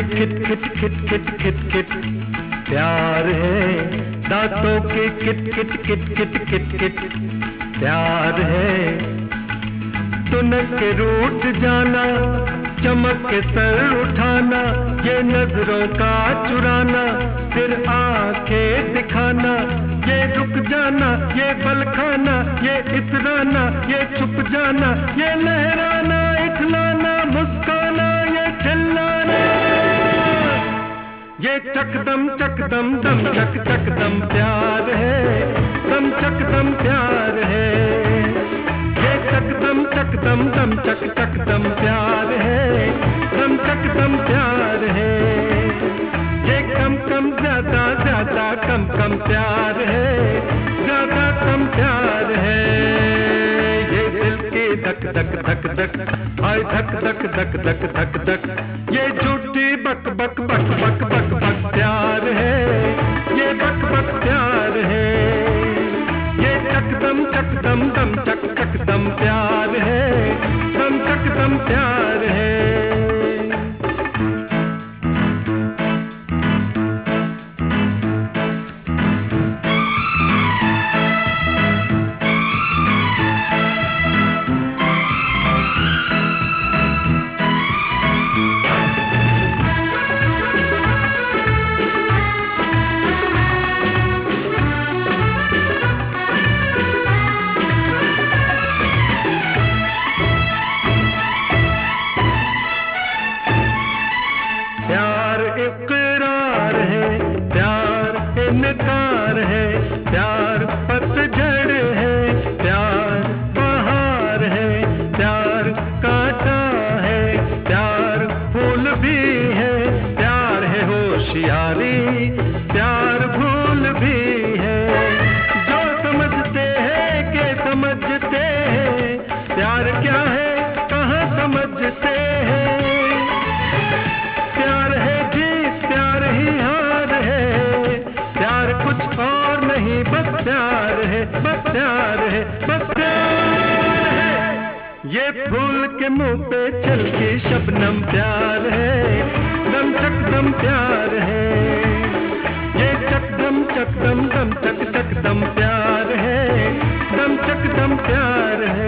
खिट खिट खिट खिट खिट खिट प्यार है, दांतों के किट किट किट किट किट किट प्यार है। तुनक के रूठ जाना, चमक के सर उठाना, ये नजरों का चुराना, फिर आंखें दिखाना, ये रुक जाना, ये बल खाना, ये इतराना, ये छुप जाना, ये लहराना, इठलाना, मुस्काना, ये चिल्लाना, ये चकदम चकदम दम चक चकदम प्यार है, दम चकदम प्यार है। ये चकदम चकदम दम चक चकदम प्यार है, दम चकदम प्यार है। ये कम कम ज्यादा ज्यादा कम कम प्यार है, ज्यादा कम प्यार है। ये दिल की धक धक धक धक, हाय धक धक धक धक धक धक, ये झूठी बक बक बक बक बक बक प्यार है, ये बक बक प्यार है। ये चकदम चकदम दम चक चकदम प्यार है, दम चकदम प्यार है। इकरार है, प्यार इनकार है, प्यार पतझड़ है, प्यार बहार है, प्यार कांटा है, प्यार फूल भी है, प्यार है होशियारी, प्यार भूल भी है। जो समझते हैं कि समझते हैं, प्यार क्या है कहाँ समझते हैं। और नहीं बस प्यार है, बस प्यार है, बस प्यार है। ये फूल के मुंह पे चलती शबनम प्यार है, दम चकदम प्यार है। ये चकदम चकदम दम चक चकदम प्यार है, दम चकदम प्यार है।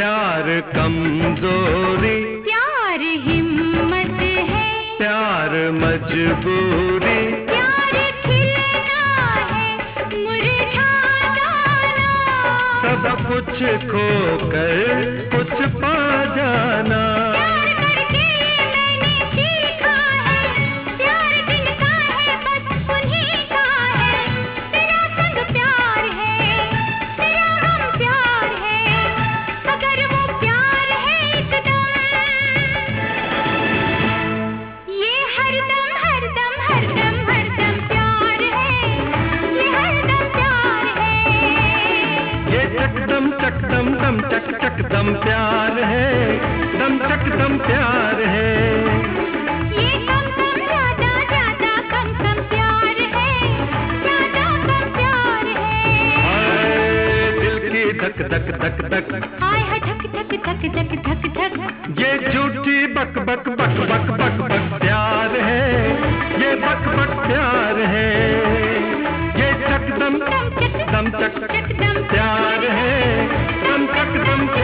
प्यार कमजोरी, प्यार हिम्मत है, प्यार मजबूरी, प्यार खिलना है, मुरझा जाना, सब कुछ खोकर कुछ पा जाना। प्यार करके मैंने सीखा है, प्यार जिनका है बस उन्हीं का है, तेरा संग प्यार है, तेरा हम प्यार है, अगर वो प्यार है एकदम, ये हरदम हरदम हरदम हरदम प्यार है, ये हरदम प्यार है, ये चकदम चकदम दम चक चक दम प्यार है, दम चक दम प्यार है। ये कम कम ज्यादा ज्यादा कम कम प्यार है, ज्यादा कम प्यार है, हाय दिल की धक धक धक धक, हाय हाय धक धक धक धक धक धक, ये झूठी बक बक बक बक बक बक प्यार है, ये बक बक प्यार है। ये चकदम दम चक दम चक चक दम प्यार है, दम चक दम